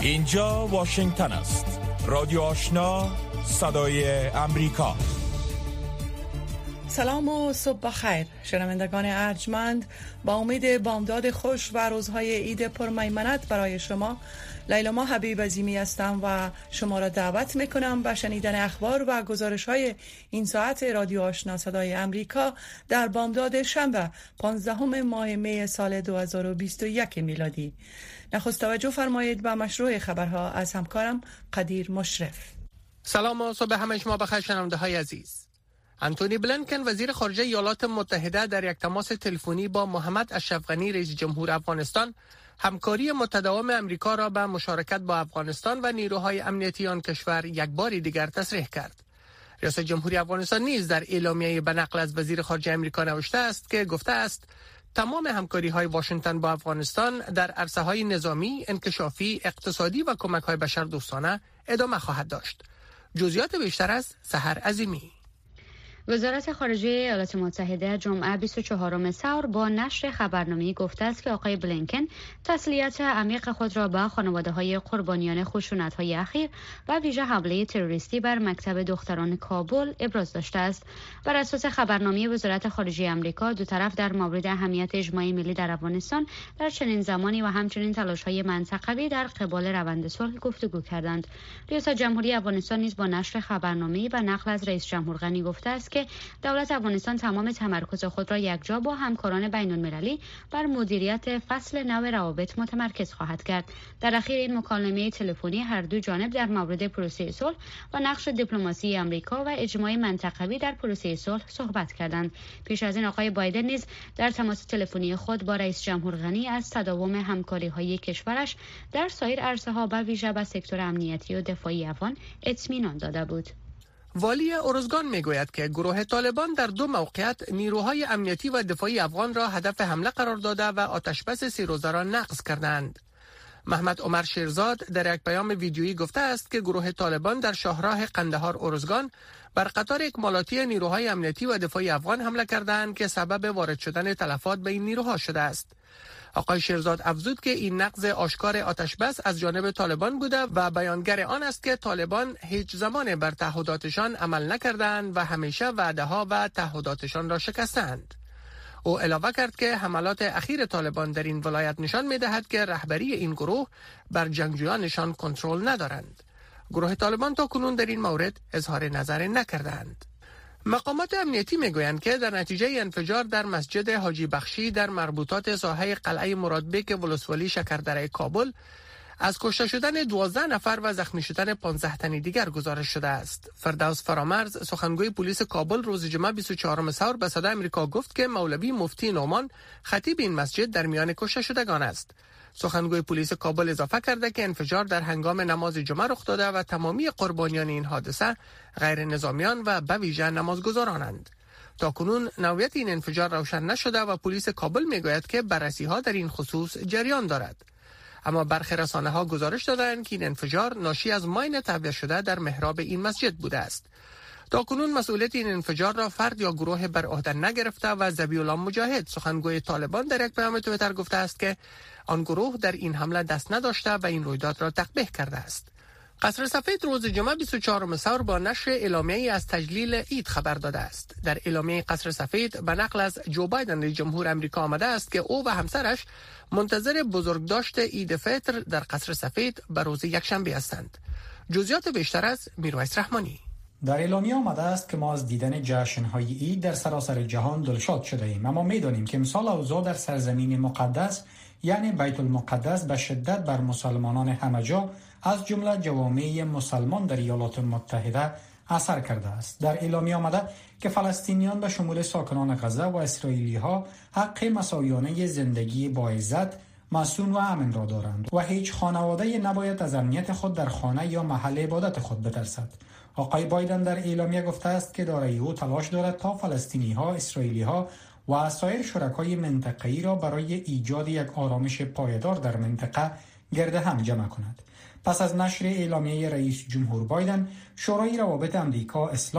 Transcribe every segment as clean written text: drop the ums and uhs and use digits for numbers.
اینجا واشنگتن است. رادیو آشنا، صدای امریکا. سلام و صبح بخیر شنوندگان ارجمند. با امید بامداد خوش و روزهای عید پرمیمنت برای شما، لیلا حبیب عظیمی هستم و شما را دعوت میکنم به شنیدن اخبار و گزارش‌های این ساعت رادیو آشنا صدای امریکا در بامداد شنبه 15 ماه می سال 2021 میلادی. نخست توجه فرمایید به مشروع خبرها از همکارم قدیر مشرف. سلام و صبح همه شما بخیر شنونده‌های عزیز. انتونی بلینکن وزیر خارجه ایالات متحده در یک تماس تلفنی با محمد اشرف غنی رئیس جمهور افغانستان همکاری متداوم امریکا را به مشارکت با افغانستان و نیروهای امنیتی آن کشور یک بار دیگر تصریح کرد. ریاست جمهوری افغانستان نیز در اعلامیه به نقل از وزیر خارجه امریکا نوشته است که گفته است تمام همکاری‌های واشنگتن با افغانستان در عرصه‌های نظامی، انکشافی، اقتصادی و کمک‌های بشردوستانه ادامه خواهد داشت. جزئیات بیشتر از سحر عظیمی. وزارت خارجه ایالات متحده جمعه 24 ثور با نشر خبرنامه‌ای گفته است که آقای بلینکن تسلیت عمیق خود را به خانواده‌های قربانیان خشونت‌های اخیر و ویژه حمله تروریستی بر مکتب دختران کابل ابراز داشته است. بر اساس خبرنامه وزارت خارجه آمریکا، دو طرف در مورد اهمیت اجماع ملی در افغانستان در چنین زمانی و همچنین تلاش‌های منطقوی در قبال روند صلح گفتگو کردند. ریاست جمهوری افغانستان نیز با نشر خبرنامه‌ای و نقل از رئیس جمهور غنی گفته است که دولت افغانستان تمام تمرکز خود را یکجا با همکاران بین‌المللی بر مدیریت فصل نو روابط متمرکز خواهد کرد. در اخیر این مکالمه تلفنی هر دو جانب در مورد پروسه صلح و نقش دیپلماسی آمریکا و اجماع منطقوی در پروسه صلح صحبت کردند. پیش از این آقای بایدن نیز در تماس تلفنی خود با رئیس جمهور غنی از تداوم همکاری‌های کشورش در سایر عرصه‌ها و ویژه به سکتور امنیتی و دفاعی افغان اطمینان داده بود. والی ارزگان میگوید که گروه طالبان در دو موقعیت نیروهای امنیتی و دفاعی افغان را هدف حمله قرار داده و آتشبس 3 روزه را نقض کردند. محمد عمر شیرزاد در یک پیام ویدیویی گفته است که گروه طالبان در شاهراه قندهار ارزگان بر قطار اکمالاتی نیروهای امنیتی و دفاعی افغان حمله کردند که سبب وارد شدن تلفات به این نیروها شده است. آقای شیرزاد افزود که این نقض آشکار آتشبس از جانب طالبان بوده و بیانگر آن است که طالبان هیچ زمان بر تعهداتشان عمل نکردند و همیشه وعده‌ها و تعهداتشان را شکستند. او علاوه کرد که حملات اخیر طالبان در این ولایت نشان می‌دهد که رهبری این گروه بر جنگجویانشان کنترل ندارند. گروه طالبان تا کنون در این مورد اظهار نظر نکردند. مقامات امنیتی میگویند که در نتیجه انفجار در مسجد حاجی بخشی در مربوطات ساحه قلعه مرادبک ولسوالی شکردره کابل از کشته شدن 12 نفر و زخمی شدن 15 تن دیگر گزارش شده است. فردوس فرامرز سخنگوی پلیس کابل روز جمعه 24 ثور به صدای آمریکا گفت که مولوی مفتی نعمان خطیب این مسجد در میان کشته شدگان است. سخنگوی پلیس کابل اضافه کرده که انفجار در هنگام نماز جمعه رخ داده و تمامی قربانیان این حادثه غیر نظامیان و به ویژه نمازگزارانند. تاکنون نوعیت این انفجار روشن نشده و پلیس کابل میگوید که بررسی‌ها در این خصوص جریان دارد. اما برخی رسانه‌ها گزارش دادند که این انفجار ناشی از ماین تهویه شده در محراب این مسجد بوده است. تاکنون مسئولیت این انفجار را فرد یا گروه بر عهده نگرفته و ذبیح الله مجاهد سخنگوی طالبان در یک پیام توییتر گفته است که آن گروه در این حمله دست نداشته و این رویداد را تقبیح کرده است. قصر سفید روز جمعه 24 ثور با نشر اعلامیه‌ای از تجلیل عید خبر داده است. در اعلامیه قصر سفید به نقل از جو بایدن رئیس جمهور آمریکا آمده است که او و همسرش منتظر بزرگداشت عید فطر در قصر سفید به روز یکشنبه هستند. جزئیات بیشتر از میرویس رحمانی. در اعلامیه آمده است که ما از دیدن جشن‌های عید در سراسر جهان دلشاد شده ایم، اما می‌دانیم که امسال اوضاع در سرزمین مقدس یعنی بیت المقدس به شدت بر مسلمانان همه جا از جمله جوامع مسلمان در ایالات متحده اثر کرده است. در اعلامیه آمده که فلسطینیان به شمول ساکنان غزه و اسرائیلی‌ها حق مساویانه زندگی با عزت، مسئول و امن را دارند و هیچ خانواده نباید از امنیت خود در خانه یا محل عبادت خود بترسد. آقای بایدن در اعلامیه گفته است که دارای او تلاش دارد تا فلسطینی‌ها، اسرائیلی‌ها و سایر شرکای منطقه‌ای را برای ایجاد یک آرامش پایدار در منطقه گرد هم جمع کند. پس از نشر اعلامیه رئیس جمهور بایدن، شورای روابط آمریکا اسلام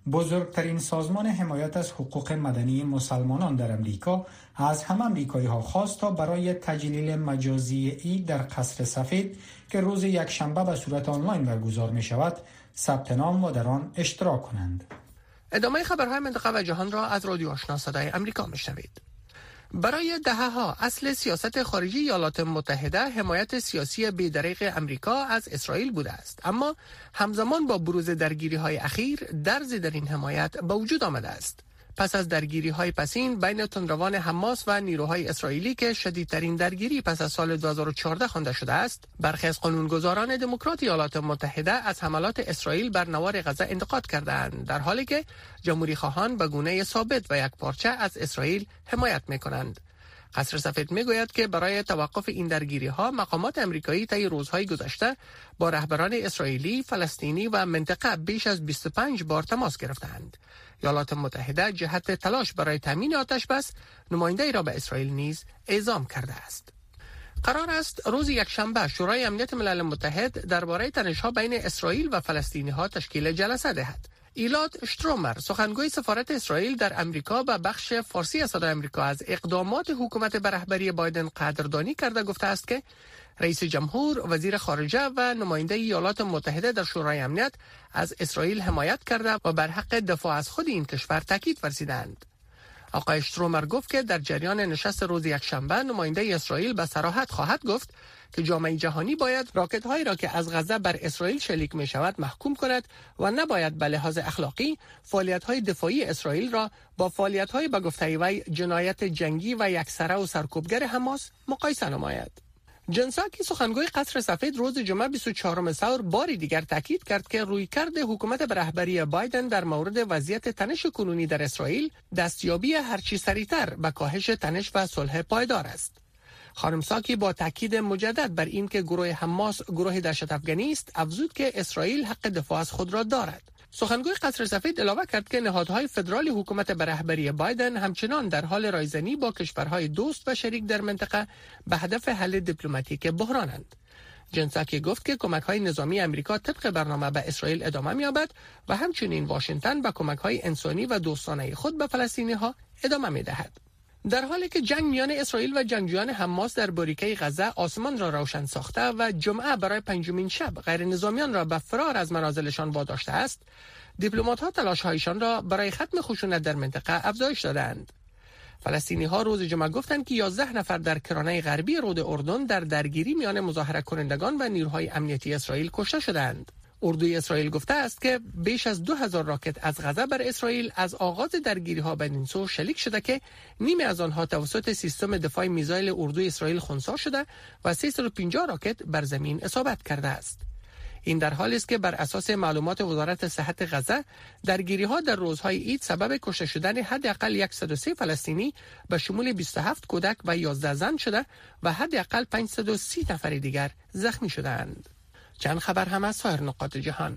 بزرگترین سازمان حمایت از حقوق مدنی مسلمانان در امریکا از همه امریکایی‌ها خواست تا برای تجلیل مجازی عید در قصر سفید که روز یکشنبه به صورت آنلاین برگزار می شود ثبت نام و در آن اشتراک کنند. ادامه خبرهای منطقه و جهان را از رادیو آشنا صدای امریکا میشنوید. برای دهه‌ها اصل سیاست خارجی ایالات متحده حمایت سیاسی بی‌دریغ امریکا از اسرائیل بوده است، اما همزمان با بروز درگیری‌های اخیر درزی در این حمایت به وجود آمده است. پس از درگیری‌های پسین بین تندروان حماس و نیروهای اسرائیلی که شدیدترین درگیری پس از سال 2014 خوانده شده است، برخی از قانونگذاران دموکرات ایالات متحده از حملات اسرائیل بر نوار غزه انتقاد کردند، در حالی که جمهوری خواهان به گونه ثابت و یکپارچه از اسرائیل حمایت می‌کنند. قصر سفید میگوید که برای توقف این درگیری‌ها مقامات آمریکایی طی روزهای گذشته با رهبران اسرائیلی، فلسطینی و منطقه بیش از 25 بار تماس گرفتند. ایالات متحده جهت تلاش برای تامین آتش بس نماینده‌ای را به اسرائیل نیز اعزام کرده است. قرار است روز یکشنبه شورای امنیت ملل متحد درباره تنش‌ها بین اسرائیل و فلسطینی‌ها تشکیل جلسه دهد. ایلاد شترومر، سخنگوی سفارت اسرائیل در امریکا به بخش فارسی صدای امریکا، از اقدامات حکومت به رهبری بایدن قدردانی کرده گفته است که رئیس جمهور، وزیر خارجه و نماینده ایالات متحده در شورای امنیت از اسرائیل حمایت کرده و بر حق دفاع از خود این کشور تاکید ورزیدند. آقای شترومر گفت که در جریان نشست روز یکشنبه نماینده اسرائیل به صراحت خواهد گفت که جامعه جهانی باید راکت‌هایی را که از غزه بر اسرائیل شلیک می‌شود محکوم کند و نباید به لحاظ اخلاقی فعالیت‌های دفاعی اسرائیل را با فعالیت‌های به گفته وی جنایت جنگی و یکسره و سرکوبگر حماس مقایسه نماید. جن ساکی، سخنگوی قصر سفید، روز جمعه 24 ثور باری دیگر تاکید کرد که رویکرد حکومت به رهبری بایدن در مورد وضعیت تنش کنونی در اسرائیل دستیابی هرچی سریعتر به کاهش تنش و صلح پایدار است. خانم ساکی با تاکید مجدد بر این که گروه حماس گروه دهشت افغانی است افزود که اسرائیل حق دفاع از خود را دارد. سخنگوی قصر سفید علاوه کرد که نهادهای فدرالی حکومت به رهبری بایدن همچنان در حال رایزنی با کشورهای دوست و شریک در منطقه به هدف حل دیپلماتیک بحرانند. جن ساکی گفت که کمک‌های نظامی آمریکا طبق برنامه به اسرائیل ادامه می‌یابد و همچنین واشنگتن به کمک‌های انسانی و دوستانه خود به فلسطینی‌ها ادامه می‌دهد. در حالی که جنگ میان اسرائیل و جنگجویان حماس در باریکه غزه آسمان را روشن ساخته و جمعه برای پنجمین شب غیر نظامیان را به فرار از منازلشان واداشته است، دیپلمات‌ها تلاش‌هایشان را برای ختم خشونت در منطقه افزایش دادند. فلسطینی‌ها روز جمعه گفتند که 11 نفر در کرانه غربی رود اردن در درگیری میان مظاهره کنندگان و نیروهای امنیتی اسرائیل کشته شدند. اردوی اسرائیل گفته است که بیش از 2000 راکت از غزه بر اسرائیل از آغاز درگیری‌ها بدین سو شلیک شده که نیمی از آنها توسط سیستم دفاع میزایل اردوی اسرائیل خنثی شده و 350 راکت بر زمین اصابت کرده است. این در حالی است که بر اساس معلومات وزارت صحت غزه درگیری‌ها در روزهای عید سبب کشته شدن حداقل 103 فلسطینی به شمول 27 کودک و 11 زن شده و حداقل 530 نفر دیگر زخمی شدند. چند خبر هم از سایر نقاط جهان.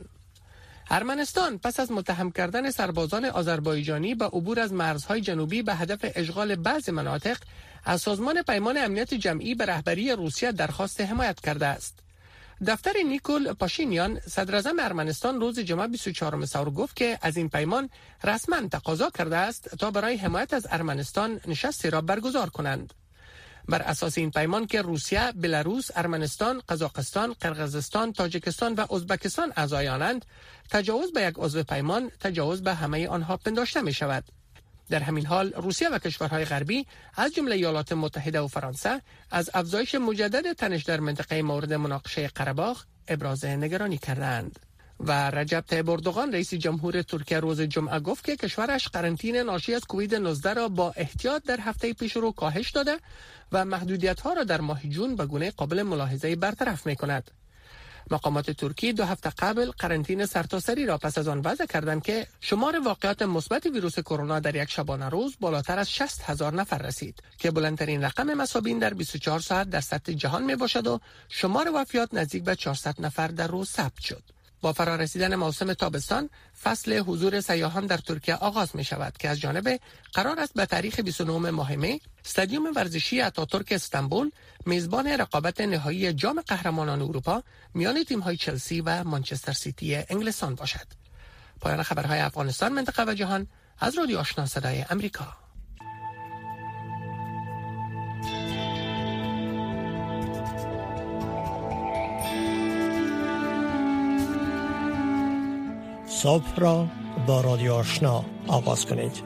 ارمنستان پس از متهم کردن سربازان آذربایجانی به عبور از مرزهای جنوبی به هدف اشغال بعضی مناطق از سازمان پیمان امنیت جمعی به رهبری روسیه درخواست حمایت کرده است. دفتر نیکول پاشینیان، صدر اعظم ارمنستان، روز جمعه 24 ثور گفت که از این پیمان رسما تقاضا کرده است تا برای حمایت از ارمنستان نشستی را برگزار کنند. بر اساس این پیمان که روسیه، بلاروس، ارمنستان، قزاقستان، قرقیزستان، تاجیکستان و ازبکستان اعضایانند، تجاوز به یک عضو پیمان تجاوز به همه آنها پنداشته می شود. در همین حال روسیه و کشورهای غربی از جمله ایالات متحده و فرانسه از افزایش مجدد تنش در منطقه مورد مناقشه قره‌باخ ابراز نگرانی کردند. و رجب طیب اردوغان، رئیس جمهور ترکیه، روز جمعه گفت که کشورش قرنطینه ناشی از کووید 19 را با احتیاط در هفته پیش رو کاهش داده و محدودیت‌ها را در ماه جون به گونه قابل ملاحظه برطرف می‌کند. مقامات ترکی 2 هفته قبل قرنطینه سرتاسری را پس از آن وضع کردند که شمار واقعات مثبت ویروس کرونا در یک شبانه روز بالاتر از 60,000 نفر رسید که بلندترین رقم مصابین در 24 ساعت در سطح جهان میباشد و شمار وفیات نزدیک به 400 نفر در روز ثبت شد. با فرارسیدن موسم تابستان، فصل حضور سیاحان در ترکیه آغاز می شود که از جانب قرار است به تاریخ 29 ماه می استادیوم ورزشی آتاتورک استانبول میزبان رقابت نهایی جام قهرمانان اروپا میان تیم‌های چلسی و مانچستر سیتی انگلستان باشد. پایان خبرهای افغانستان، منطقه و جهان از رادیو آشنا صدای امریکا. صبح را با رادیو آشنا آغاز کنید.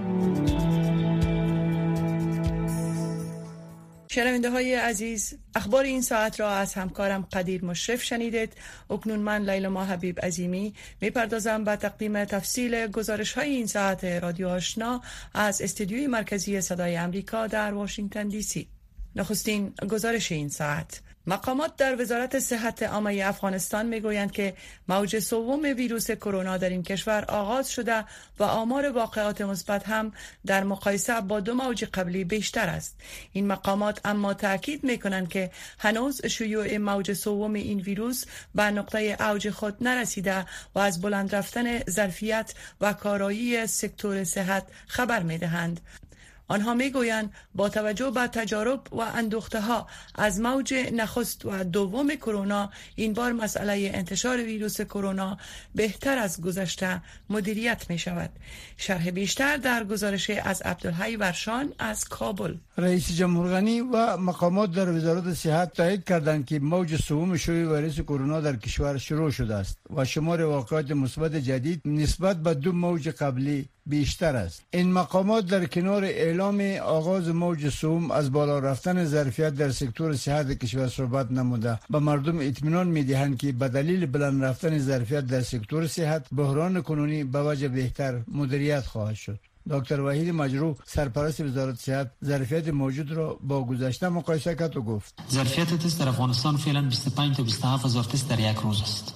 شنونده های عزیز، اخبار این ساعت را از همکارم قدیر مشرف شنیدید. اکنون من لیلما حبیب عظیمی میپردازم به تقدیم تفصیل گزارش های این ساعت رادیو آشنا از استودیوی مرکزی صدای امریکا در واشنگتن دی سی. نخستین گزارش این ساعت: مقامات در وزارت صحت عامه افغانستان میگویند که موج سوم ویروس کرونا در این کشور آغاز شده و آمار واقعات مثبت هم در مقایسه با 2 موج قبلی بیشتر است. این مقامات اما تاکید میکنند که هنوز شیوع موج سوم این ویروس به نقطه اوج خود نرسیده و از بلند رفتن ظرفیت و کارایی سکتور صحت خبر میدهند. آنها میگویند با توجه به تجارب و اندوخته‌ها از موج نخست و دوم کرونا، این بار مسئله انتشار ویروس کرونا بهتر از گذشته مدیریت می شود. شرح بیشتر در گزارش از عبدالحی ورشان از کابل. رئیس جمهور غنی و مقامات در وزارت صحت تایید کردند که موج سوم شیوع ویروس کرونا در کشور شروع شده است و شمار واقعات مثبت جدید نسبت به 2 موج قبلی بیشتر است. این مقامات در کنار اعلام آغاز موج سوم از بالا رفتن ظرفیت در سکتور صحت کشور صحبت نموده به مردم اطمینان می‌دهند که به دلیل بلند رفتن ظرفیت در سکتور صحت، بحران کنونی به وجه بهتر مدیریت خواهد شد. دکتر وحید مجروح، سرپرست وزارت صحت، ظرفیت موجود را با گذشته مقایسه کرد و گفت: ظرفیت تست در افغانستان فعلا 25 تا 27 هزار تست در یک روز است.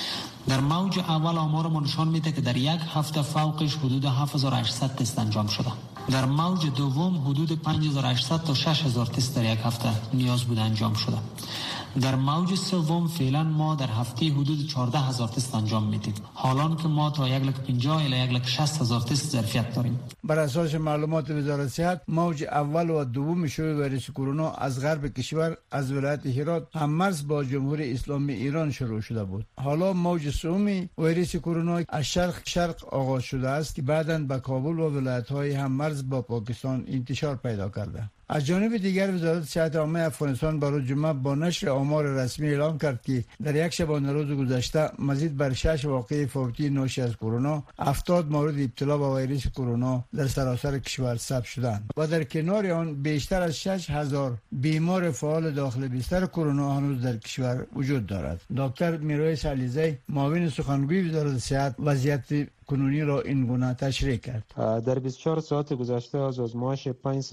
در موج اول آمارمان نشان میده که در یک هفته فوقش حدود 7800 تست انجام شده. در موج دوم حدود 5800 تا 6000 تست در یک هفته نیاز بود انجام شده. در موج سوم فعلا ما در هفته حدود 14000 تست انجام میدیم، حالان که ما تا 150 الی 160,000 تست ظرفیت داریم. بر اساس معلومات وزارت صحت، موج اول و دوم شیوع ویروس کرونا از غرب کشور، از ولایت هرات هم‌مرز با جمهوری اسلامی ایران شروع شده بود. حالا موج سوم ویروس کرونا از شرق آغاز شده است که بعداً به کابل و ولایت‌های هم‌مرز با پاکستان انتشار پیدا کرده. از جانب دیگر وزارت صحت عامه افغانستان برای جمعه با نشر آمار رسمی اعلام کرد که در یک شبانه روز گذشته مزید بر 6 واقعه فوتی ناشی از کرونا، 70 مورد ابتلا به ویروس کرونا در سراسر کشور ثبت شدند و در کنار آن بیشتر از 6000 بیمار فعال داخل بستر کرونا هنوز در کشور وجود دارد. دکتر میرویس علیزی، معاون سخنگوی وزارت صحت، وضعیت کنونی را این گونه تشریح کرد. در 24 ساعت گذشته از آزمایش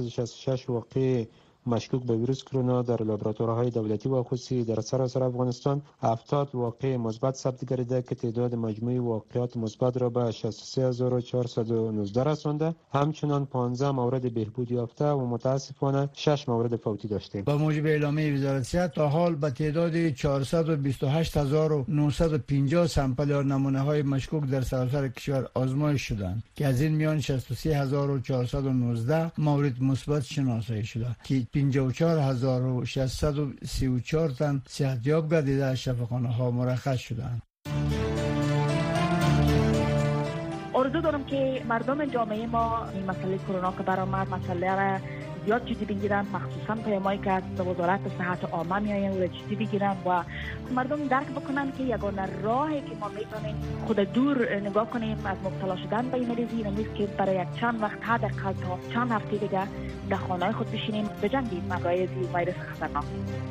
566 واقعه مشکوک به ویروس کرونا در لابراتوارهای دولتی و خصوصی در سراسر افغانستان 70 واقعه مثبت ثبت گردیده که تعداد مجموعی واقعات مثبت را به 63419 رسانده. همچنان 15 مورد بهبود یافته و متاسفانه 6 مورد فوتی داشتیم. با موجب اعلامیه وزارت صحت تا حال به تعداد 428950 سامپل یا نمونه های مشکوک در سراسر کشور آزمایش شدند که از این میان 63419 مورد مثبت شناسایی شده که 54634 تن صحتیاب گردیده از شفاخانه ها مرخص شدند. آرزو دارم که مردم جامعه ما این مسئله کرونا که برآمد مسئله را زیاد جدی بگیرند، مخصوصا پیامایی که از وزارت صحت عامه میآیند و جدی بگیرند و مردم درک بکنند که یگانه راهی که ما میتونیم خود دور نگاه کنیم از مبتلا شدن به این مریضی نیست که برای یک چند وقت حداقل تا چند هفته دیگه در خانه خود بشینیم بجنگیم مقایض ویروس خطرناک.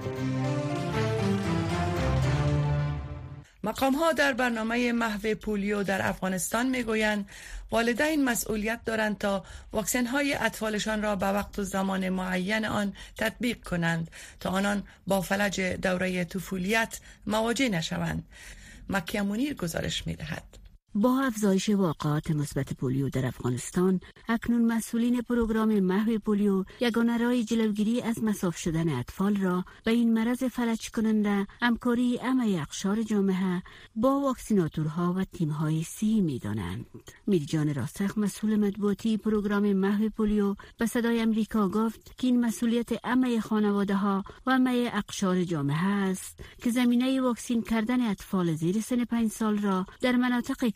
مقام‌ها در برنامه محو پولیو در افغانستان میگویند والدین مسئولیت دارند تا واکسن‌های اطفالشان را به وقت و زمان معین آن تطبیق کنند تا آنان با فلج دوره طفولیت مواجه نشوند. مکیه منیر گزارش می‌دهد. با افزایش واقعات مثبت پولیو در افغانستان، اکنون مسئولین پروگرام محو پولیو یگانه راه جلوگیری از مصاف شدن اطفال را به این مرض فلج کننده همکاری عمه اقشار جامعه با واکسیناتورها و تیم‌های صحی می‌دانند. میرجان راستخ، مسئول مطبوعاتی پروگرام محو پولیو، به صدای امریکا گفت که این مسئولیت عمه خانواده‌ها و عمه اقشار جامعه است که زمینه واکسین کردن اطفال زیر سن 5 سال را در مناطقی که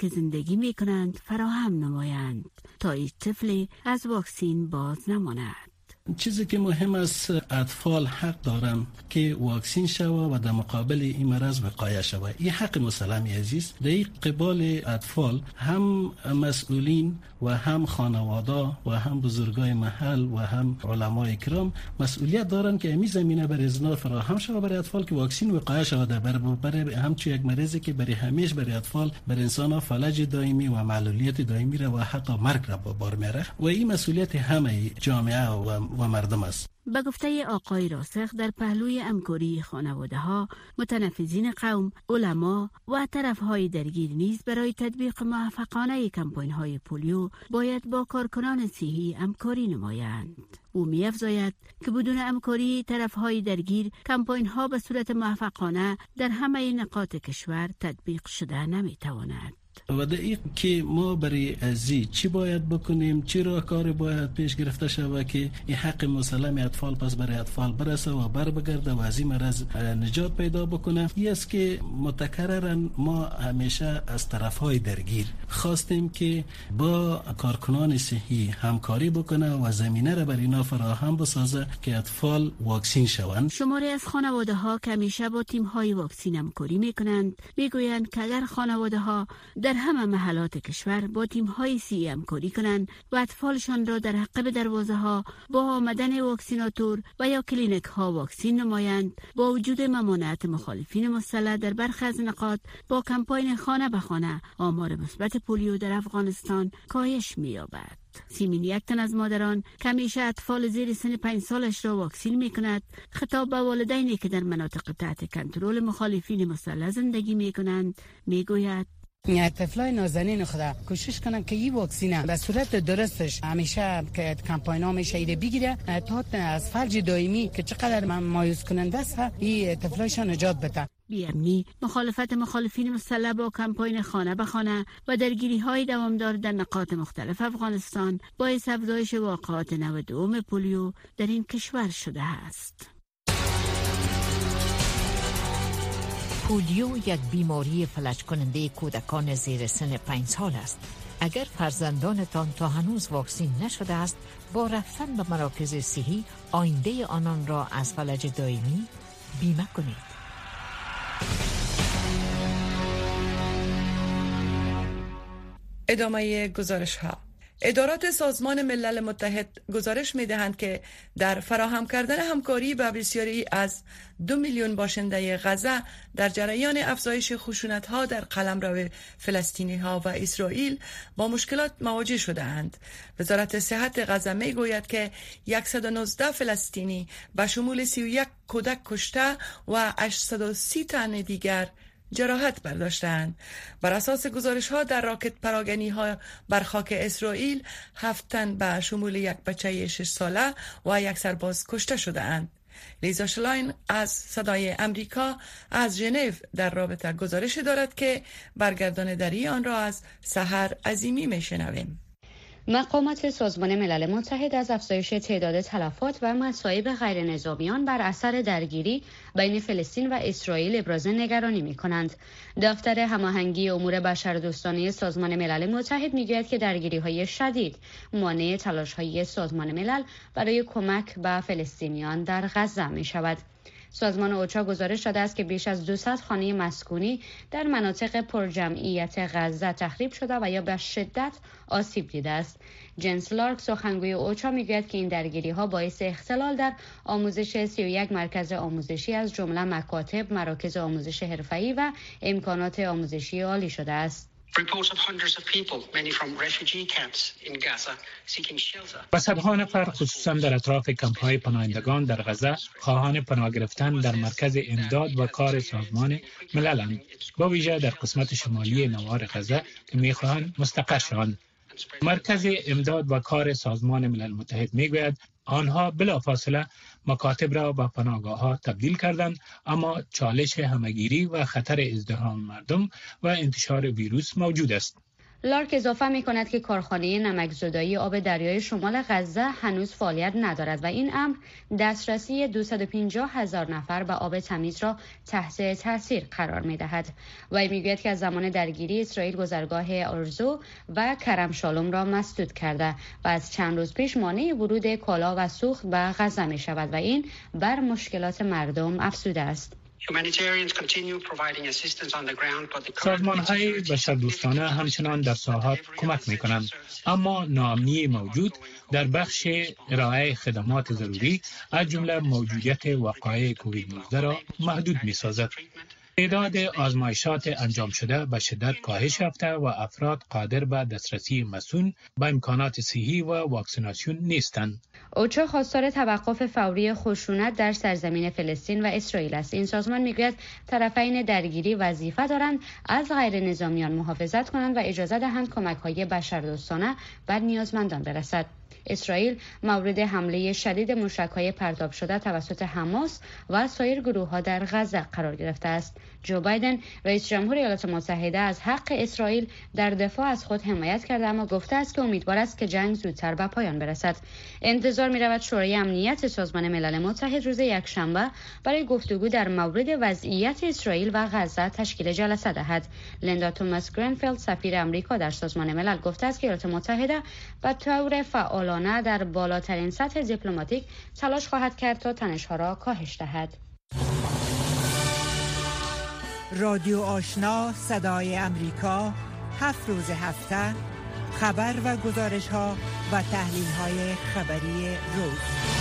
که زندگی می کنند فراهم نمایند تا هیچ طفلی از واکسین باز نماند. چیزی که مهم است، اطفال حق دارن که واکسین شوه و در مقابل این مرض وقایه شوه. این حق مسلمی عزیز. در این قبال اطفال هم مسئولین و هم خانواده و هم بزرگای محل و هم علمای کرام مسئولیت دارن که این زمینه برای ازنا فراهم شوه برای اطفال که واکسین وقایه شوه. برای همچون یک مرضی که برای همیشه برای اطفال برای انسان فلج دائمی و معلولیت دائمی را و حتی مرگ را با بار میاره و این مسئولیت همه جامعه و مردم است. به گفته آقای راسخ، در پهلوی همکاری خانواده ها، متنفذین قوم، علما و طرفهای درگیر نیز برای تطبیق موفقانه کمپاین های پولیو باید با کارکنان صحی همکاری نمایند. او می‌افزاید که بدون همکاری طرفهای درگیر کمپاین ها به صورت موفقانه در همه نقاط کشور تطبیق شده نمی‌تواند. و دقیق که ما برای ازی چی باید بکنیم، چی راهکار باید پیش گرفته شود که این حق مسلم اطفال پس برای اطفال برسه و بر بگرده و از این مرض نجات پیدا بکنه. این است که متکررن ما همیشه از طرفهای درگیر خواستیم که با کارکنان صحی همکاری بکنه و زمینه را برای اینا فراهم بسازه که اطفال واکسین شوند. شماری از خانواده ها که همیشه با تیم های واکسین همکاری میکنند میگویند که اگر خانواده ها در همه محلات کشور با تیم‌های صحی همکاری کنند و اطفالشان را در عقب دروازه‌ها با آمدن واکسیناتور و یا کلینیک‌ها واکسین نمایند، با وجود ممانعت مخالفین مسلح در برخی از نقاط با کمپاین خانه به خانه آمار مثبت پولیو در افغانستان کاهش می‌یابد. 31 تن از مادران که همیشه اطفال زیر سن 5 سالش را واکسین می‌کند، خطاب به والدینی که در مناطق تحت کنترل مخالفین مسلح زندگی می‌کنند می‌گوید طفلای نازنین خدا کوشش کنن که این واکسینه به صورت درستش همیشه که کمپاین ها میشه ایده بگیره تا از فلج دائمی که چقدر مایوس کننده است این طفلایشان نجات بده. بی‌امنی، مخالفت مخالفین مسلح با کمپاین خانه به خانه و درگیری های دوامدار در نقاط مختلف افغانستان باعث افزایش واقعات نو دوم پولیو در این کشور شده است. پولیو یک بیماری فلج کننده کودکان زیر سن 5 سال است. اگر فرزندانتان تا هنوز واکسین نشده است، با رفتن به مراکز صحی آینده آنان را از فلج دائمی بیمه کنید. ادامه گزارش ها. ادارات سازمان ملل متحد گزارش می دهند که در فراهم کردن همکاری به بسیاری از 2 میلیون باشنده غزه در جریان افزایش خشونت ها در قلمرو فلسطینی ها و اسرائیل با مشکلات مواجه شده اند. وزارت صحت غزه می گوید که 119 فلسطینی به شمول 31 کودک کشته و 830 تن دیگر جراحت برداشتند. بر اساس گزارش ها در راکت پراگنی ها بر خاک اسرائیل 7 تن به شمول یک بچه 6 ساله و یک سرباز کشته شده اند. لیزا شلاین از صدای امریکا از ژنو در رابطه گزارش دارد که برگردانداری آن را از سحر عظیمی میشنویم. مقامات سازمان ملل متحد از افزایش تعداد تلفات و مصائب غیر نظامیان بر اثر درگیری بین فلسطین و اسرائیل ابراز نگرانی می‌کنند. دفتر هماهنگی امور بشردوستانه سازمان ملل متحد می‌گوید که درگیری‌های شدید مانع تلاش‌های سازمان ملل برای کمک به فلسطینیان در غزه می‌شود. سازمان اوچا گزارش داده است که بیش از 200 خانه مسکونی در مناطق پرجمعیت غزه تخریب شده و یا به شدت آسیب دیده است. جنس لارک سخنگوی اوچا میگوید که این درگیری‌ها باعث اختلال در آموزش 31 مرکز آموزشی از جمله مکاتب، مراکز آموزش حرفه‌ای و امکانات آموزشی عالی شده است. و صدها نفر خصوصا در اطراف کمپ‌های پناهندگان در غزه خواهان پناه گرفتن در مرکز امداد و کار سازمان ملل‌اند، با ویژه در قسمت شمالی نوار غزه که می‌خواهند مستقر شوند. مرکز امداد و کار سازمان ملل متحد میگوید آنها بلافاصله مکاتب را به پناهگاه‌ها تبدیل کردند، اما چالش همه‌گیری و خطر ازدحام مردم و انتشار ویروس موجود است. لارک اضافه می کند که کارخانه نمکزدایی آب دریای شمال غزه هنوز فعالیت ندارد و این امر دسترسی 250,000 نفر به آب تمیز را تحت تاثیر قرار می دهد. وی می گوید که از زمان درگیری اسرائیل گذرگاه ارزو و کرم شالوم را مسدود کرده و از چند روز پیش مانع ورود کالا و سوخت به غزه می شود و این بر مشکلات مردم افزوده است. سازمان‌های بشردوستانه همچنان در ساحات کمک می‌کنند، اما ناامنی موجود در بخش ارائه خدمات ضروری از جمله موجودیت وقایع کووید 19 را محدود می‌سازد. تعداد آزمایشات انجام شده به شدت کاهش یافته و افراد قادر به دسترسی مسئول به امکانات صحی و واکسیناسیون نیستند. اوچا خواستار توقف فوری خشونت در سرزمین فلسطین و اسرائیل است. این سازمان میگوید طرفین درگیری وظیفه دارند از غیر نظامیان محافظت کنند و اجازه دهند کمک‌های بشردوستانه بر نیازمندان برسد. اسرائیل مورد حمله شدید موشک‌های پرتاب شده توسط حماس و سایر گروه‌ها در غزه قرار گرفته است. جو بایدن رئیس جمهور ایالات متحده از حق اسرائیل در دفاع از خود حمایت کرده، اما گفته است که امیدوار است که جنگ زودتر به پایان برسد. انتظار می‌رود شورای امنیت سازمان ملل متحد روز یکشنبه برای گفتگو در مورد وضعیت اسرائیل و غزه تشکیل جلسه دهد. لیندا توماس گرینفیلد سفیر آمریکا در سازمان ملل گفته است که ایالات متحده به طور فعالانه در بالاترین سطح دیپلماتیک تلاش خواهد کرد تا تنش‌ها را کاهش دهد. رادیو آشنا صدای امریکا 7 روز هفته خبر و گزارش ها و تحلیل های خبری روز.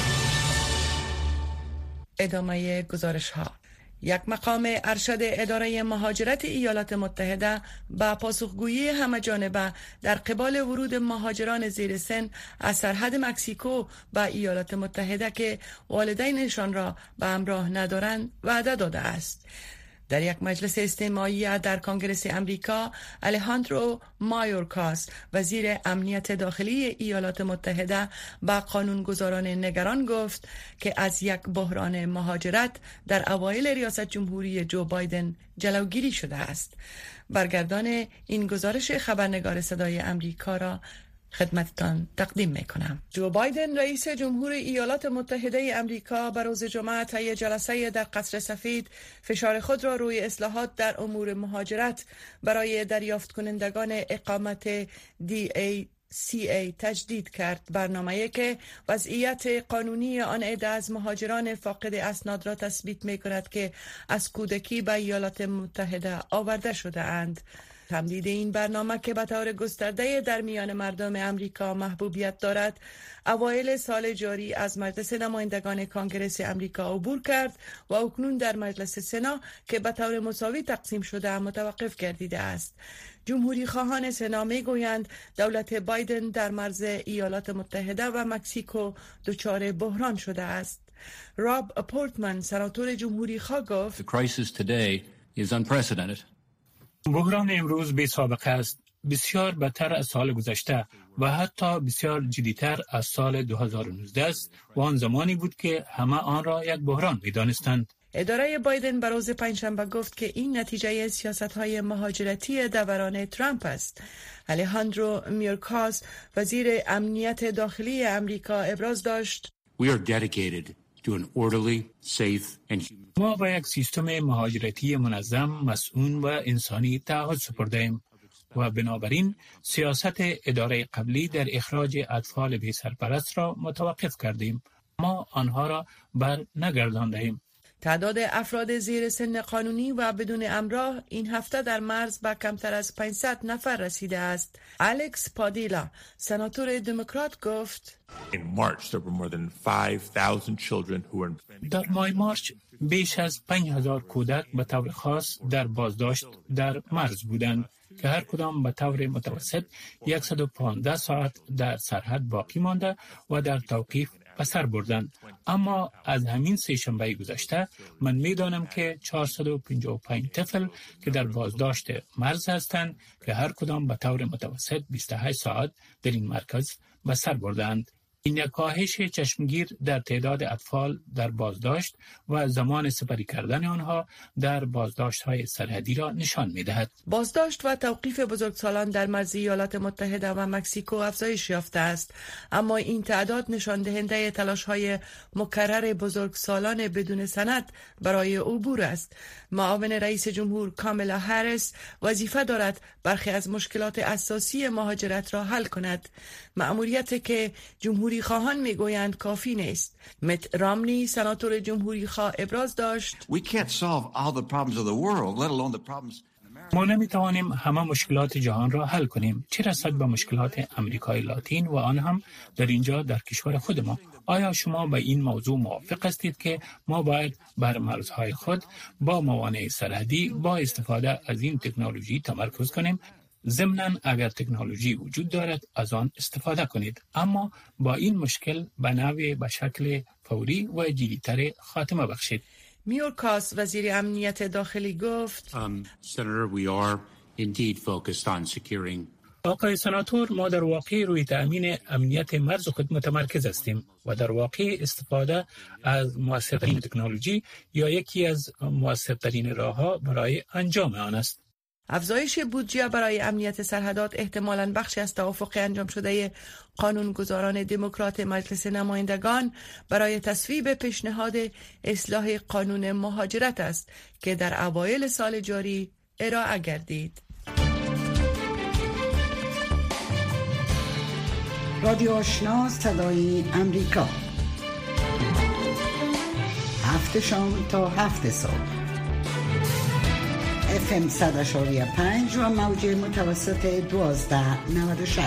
ادامه گزارش ها. یک مقام ارشد اداره مهاجرت ایالات متحده با پاسخگویی همه‌جانبه در قبال ورود مهاجران زیر سن از سرحد مکزیکو به ایالات متحده که والدینشان را به همراه ندارند وعده داده است. در یک مجلس استماعی در کنگره امریکا، الهاندرو مایورکاس وزیر امنیت داخلی ایالات متحده با قانونگذاران نگران گفت که از یک بحران مهاجرت در اوایل ریاست جمهوری جو بایدن جلوگیری شده است. برگردان این گزارش خبرنگار صدای امریکا را خدمتتان تقدیم میکنم. جو بایدن رئیس جمهور ایالات متحده امریکا به روز جمعه طی جلسه در قصر سفید فشار خود را روی اصلاحات در امور مهاجرت برای دریافت کنندگان اقامت DACA تجدید کرد. برنامه‌ای که وضعیت قانونی آن عده از مهاجران فاقد اسناد را تثبیت می‌کند که از کودکی به ایالات متحده آورده شده اند. تمدید این برنامه که به طور گسترده در میان مردم امریکا محبوبیت دارد، اوایل سال جاری از مجلس نمایندگان کنگره امریکا عبور کرد و اکنون در مجلس سنا که به طور مساوی تقسیم شده متوقف گردیده است. جمهوری خواهان سنا میگویند دولت بایدن در مرز ایالات متحده و مکزیکو دچار بحران شده است. راب پورتمن سناتور جمهوری خواه گفت بحران امروز بی سابقه است، بسیار بدتر از سال گذشته و حتی بسیار جدیتر از سال 2019 است و آن زمانی بود که همه آن را یک بحران می‌دانستند. اداره بایدن به روز پنجشنبه گفت که این نتیجه سیاست‌های مهاجرتی دوران ترامپ است. الهاندرو میورکاس وزیر امنیت داخلی امریکا ابراز داشت: ما با یک سیستم مهاجرتی منظم، مسئول و انسانی تعهد سپرده‌ایم و بنابراین سیاست اداره قبلی در اخراج اطفال بی سرپرست را متوقف کردیم. ما آنها را بر نگردانده‌ایم. تعداد افراد زیر سن قانونی و بدون همراه این هفته در مرز به کمتر از 500 نفر رسیده است. الکس پادیلا سناتور دموکرات گفت: در ماه مارچ بیش از 5,000 کودک به طور خاص در بازداشت در مرز بودند که هر کدام به طور متوسط 115 ساعت در سرحد باقی مانده و در توقیف به سر بردند. اما از همین سه‌شنبه گذشته من می‌دانم که 455 طفل که در بازداشت مرز هستند که هر کدام به طور متوسط 28 ساعت در این مرکز به سر بردند. این کاهش چشمگیر در تعداد اطفال در بازداشت و زمان سپری کردن آنها در بازداشت‌های سرحدی را نشان می‌دهد. بازداشت و توقیف بزرگسالان در مرز ایالات متحده و مکزیکو افزایش یافته است، اما این تعداد نشان دهنده تلاش‌های مکرر بزرگسالان بدون سند برای عبور است. معاون رئیس جمهور کاملا هریس وظیفه دارد برخی از مشکلات اساسی مهاجرت را حل کند، مأموریتی که جمهوری خواهان میگویند کافی نیست. مت رامنی سناتور جمهوری خواه ابراز داشت: ما نمیتوانیم همه مشکلات جهان را حل کنیم، چه رسد به مشکلات امریکای لاتین و آن هم در اینجا در کشور خود ما. آیا شما به این موضوع موافق هستید که ما باید بر مرزهای خود با موانع سرحدی با استفاده از این تکنولوژی تمرکز کنیم؟ ضمناً اگر تکنولوژی وجود دارد از آن استفاده کنید، اما با این مشکل به شکل فوری و جدی‌تر خاتمه بخشید. میورکاس وزیر امنیت داخلی گفت: آقای سناتور، ما در واقع روی تأمین امنیت مرز خود متمرکز هستیم و در واقع استفاده از موثرترین تکنولوژی یا یکی از موثرترین راه‌ها برای انجام آن است. افزایش بودجه برای امنیت سرحدات احتمالاً بخشی از توافق انجام شده قانونگذاران دموکرات مجلس نمایندگان برای تصویب پیشنهاد اصلاح قانون مهاجرت است که در اوایل سال جاری ارائه گردید. رادیو آشنا صدای امریکا، 7 شام تا 7 صبح، FM 100.5 و موج متوسط 1296.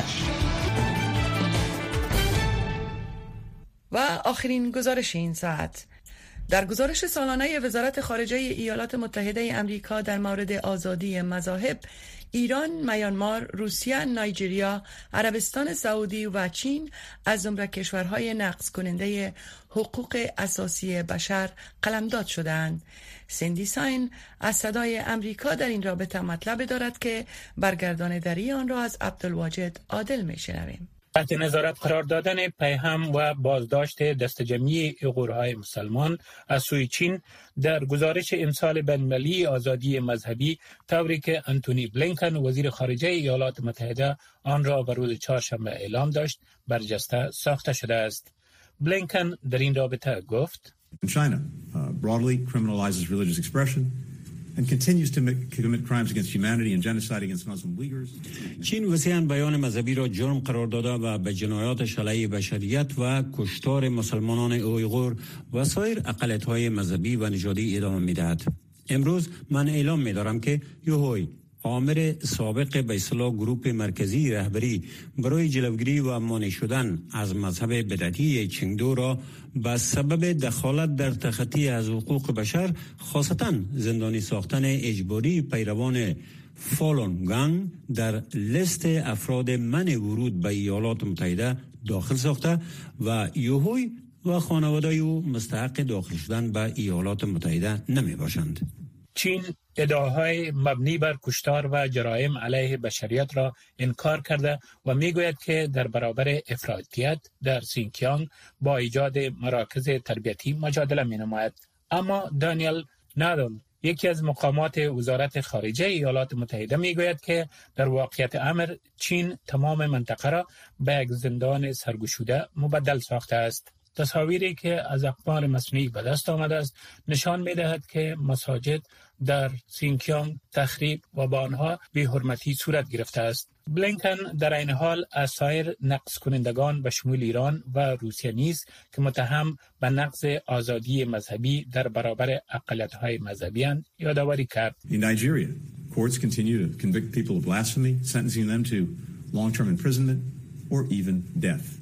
و آخرین گزارش این ساعت. در گزارش سالانه وزارت خارجه ایالات متحده امریکا در مورد آزادی مذاهب، ایران، میانمار، روسیه، نایجریا، عربستان سعودی و چین از جمله کشورهای نقض کننده حقوق اساسی بشر قلمداد شدند. سندی ساین از صدای امریکا در این رابطه مطلب دارد که برگردانداری آن را از عبدالواجد عادل میشنویم. تحت نظارت قرار دادن پیهم و بازداشت دست جمعی ایغورهای مسلمان از سوی چین در گزارش امسال بین‌المللی آزادی مذهبی، طوری که انتونی بلینکن وزیر خارجه ایالات متحده آن را به روز چهارشنبه اعلام داشت، برجسته ساخته شده است. بلینکن در این رابطه گفت: China broadly criminalizes religious expression and continues to commit crimes against humanity and genocide against Muslim Uyghurs. چین وسیعاً بیان مذهبی را جرم قرار داده و به جنایات علیه بشریت و کشتار مسلمانان اویغور و سایر اقلیت‌های مذهبی و نژادی ادامه می‌دهد. امروز من اعلام می‌دارم که یوهوی آمر سابق به اصطلاح گروه مرکزی رهبری برای جلوگیری و مانع شدن از مذهب بدعتی چینگدو را به سبب دخالت در تخطی از حقوق بشر، خاصتاً زندانی ساختن اجباری پیروان فالون گانگ در لیست افراد منع ورود به ایالات متحده داخل ساخته و یوهوی و خانواده او مستحق داخل شدن به ایالات متحده نمی باشند. چین ادعاهای مبنی بر کشتار و جرایم علیه بشریت را انکار کرده و میگوید که در برابر افراطیت در سینکیانگ با ایجاد مراکز تربیتی مجادله مینماید. اما دانیل نادون، یکی از مقامات وزارت خارجه ایالات متحده، میگوید که در واقعیت امر چین تمام منطقه را به یک زندان سرگشوده مبدل ساخته است. تصاویری که از اقمار مصنوعی به دست آمده است نشان می‌دهد که مساجد در سینکیانگ تخریب و با آنها بی‌حرمتی صورت گرفته است. بلینکن در این حال از سایر نقض کنندگان به شمول ایران و روسیه نیز که متهم به نقض آزادی مذهبی در برابر اقلیت‌های مذهبی اند یادآوری کرد. In Nigeria, courts continue to convict people of blasphemy, sentencing them to long-term imprisonment or even death.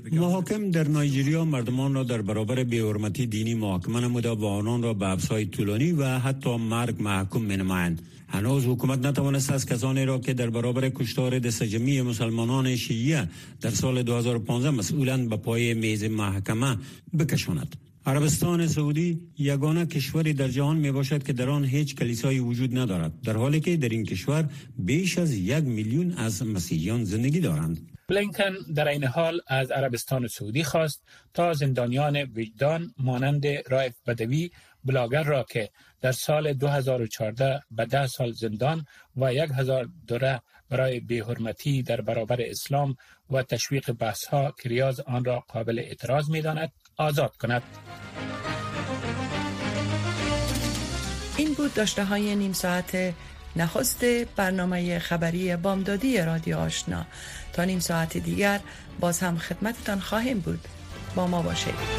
محاکم در نایجریا مردمان را در برابر بی‌حرمتی دینی محاکمه نموده و آنان را به حبس‌های طولانی و حتی مرگ محکوم می‌نمایند. هنوز حکومت نتوانست از کسانی را که در برابر کشتار دست جمعی مسلمانان شیعه در سال 2015 مسئولند به پای میز محکمه بکشاند. عربستان سعودی یگانه کشوری در جهان می باشد که در آن هیچ کلیسایی وجود ندارد، در حالی که در این کشور بیش از 1 میلیون از مسیحیان زندگی دارند. بلینکن در این حال از عربستان سعودی خواست تا زندانیان وجدان مانند رائف بدوی، بلاگر را که در سال 2014 به 10 سال زندان و $1,000 برای بی‌حرمتی در برابر اسلام و تشویق بحث‌ها که ریاض آن را قابل اعتراض می‌داند آزاد کند. این بود داشته‌های نیم ساعت نخست برنامه خبری بامدادی رادیو آشنا. تا نیم ساعت دیگر باز هم خدمتتان خواهیم بود. با ما باشید.